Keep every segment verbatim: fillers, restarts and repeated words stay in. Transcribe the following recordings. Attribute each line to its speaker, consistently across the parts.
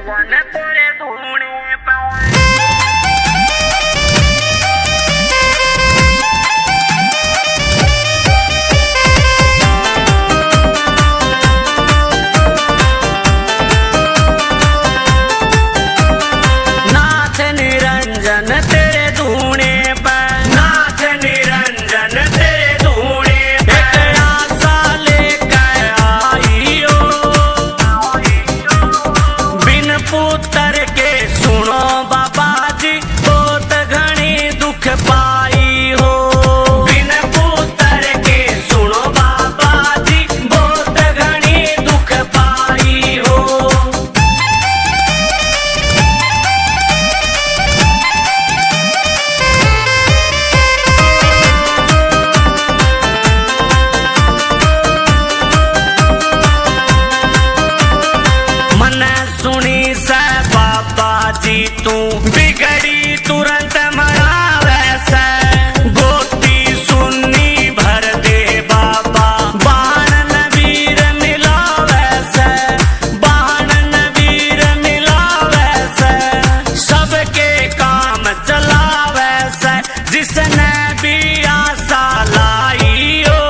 Speaker 1: तू बिगड़ी तुरंत मरावे से गोती सुन्नी भर दे बाबा बाण वीर मिलावे से बाण वीर मिलावे से सबके काम चलावे से जिसने भी आशा लाई हो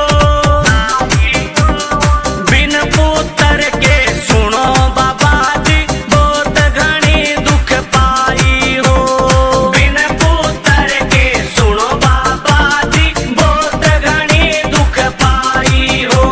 Speaker 1: बिन पुत्र के सुनो बाबा जी बहुत घनी दुख पाई हो बिन पुत्र के सुनो बाबा जी बहुत घनी दुख पाई हो।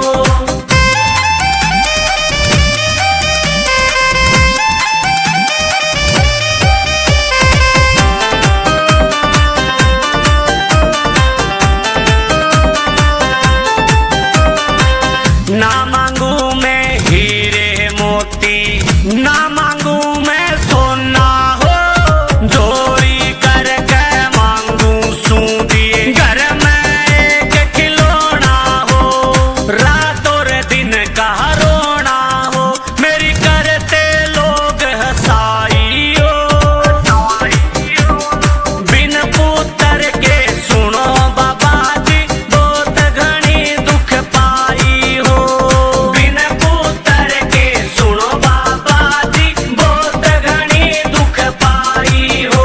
Speaker 1: ना मांगू मैं हीरे मोती ना मांगू मैं सोना हो चोरी करके मांगू सूदिए घर में एक खिलौना हो रात और दिन का रोना हो मेरी करते लोग हंसाई हो बिन पुत्र के सुनो बाबा जी बहुत घनी दुख पाई हो बिन पुत्र के सुनो बाबा जी बहुत घनी दुख पाई हो।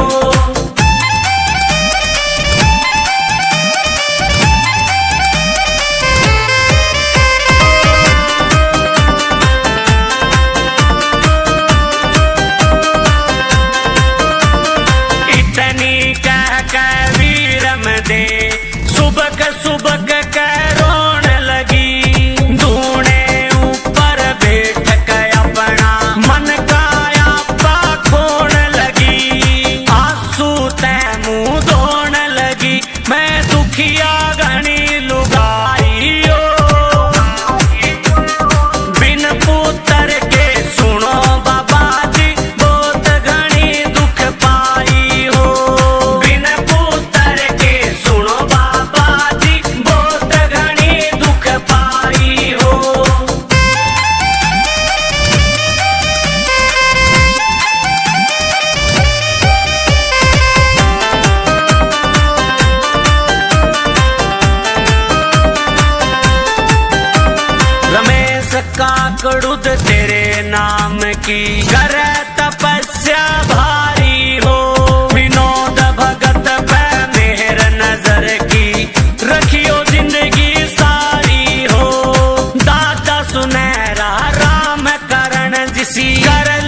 Speaker 1: इतनी कह कह वीरम दे सुबक सुबक कह रोन लगी धूने ऊपर बैठ के अपना मन का आपा खोन लगी आंसू ते मुंह धोन लगी मैं दुखिया घनी लुगाई हो बिन पुत्र के सुनो बाबा जी बहुत घनी दुख पाई हो बिन पुत्र के सुनो बाबा जी बहुत घनी दुख पाई हो। रमेश काकड़ुद तेरे नाम की करे तपस्या भारी हो विनोद भगत पे मेहर नजर की रखियो जिंदगी सारी हो दादा सुनहरा राम करण जिसी कर